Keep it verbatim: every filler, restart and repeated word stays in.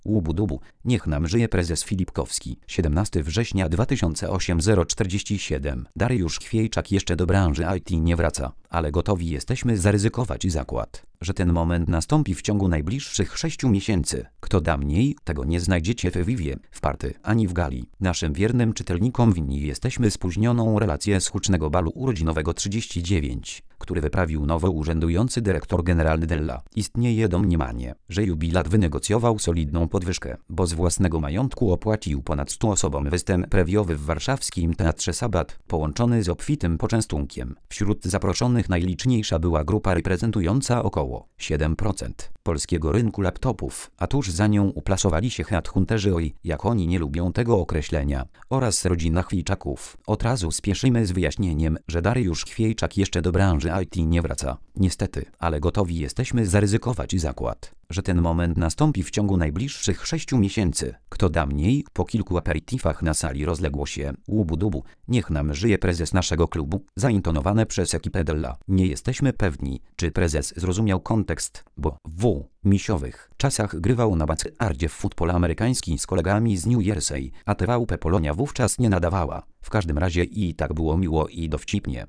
Łubu-dubu, niech nam żyje prezes Filipkowski. siedemnastego września dwa tysiące ósmego zero czterdzieści siedem. Dariusz Chwiejczak jeszcze do branży I T nie wraca, ale gotowi jesteśmy zaryzykować zakład, że ten moment nastąpi w ciągu najbliższych sześciu miesięcy. Kto da mniej, tego nie znajdziecie w Vivie, w Party, ani w Gali. Naszym wiernym czytelnikom winni jesteśmy spóźnioną relację z hucznego balu urodzinowego trzydzieści dziewięć, który wyprawił nowo urzędujący dyrektor generalny Della. Istnieje domniemanie, że jubilat wynegocjował solidną podwyżkę, bo z własnego majątku opłacił ponad stu osobom występ premiowy w warszawskim Teatrze Sabat, połączony z obfitym poczęstunkiem. Wśród zaproszonych najliczniejsza była grupa reprezentująca około siedem procent polskiego rynku laptopów, a tuż za nią uplasowali się headhunterzy, oj, jak oni nie lubią tego określenia, oraz rodzina Chwiejczaków. Od razu spieszymy z wyjaśnieniem, że Dariusz Chwiejczak jeszcze do branży I T nie wraca. Niestety, ale gotowi jesteśmy zaryzykować zakład, że ten moment nastąpi w ciągu najbliższych sześciu miesięcy. Kto da mniej? Po kilku aperitifach na sali rozległo się łubu-dubu, niech nam żyje prezes naszego klubu, zaintonowane przez ekipę Della. Nie jesteśmy pewni, czy prezes zrozumiał kontekst, bo w misiowych czasach grywał na backyardzie w futbol amerykański z kolegami z New Jersey, a T V P Polonia wówczas nie nadawała. W każdym razie i tak było miło i dowcipnie.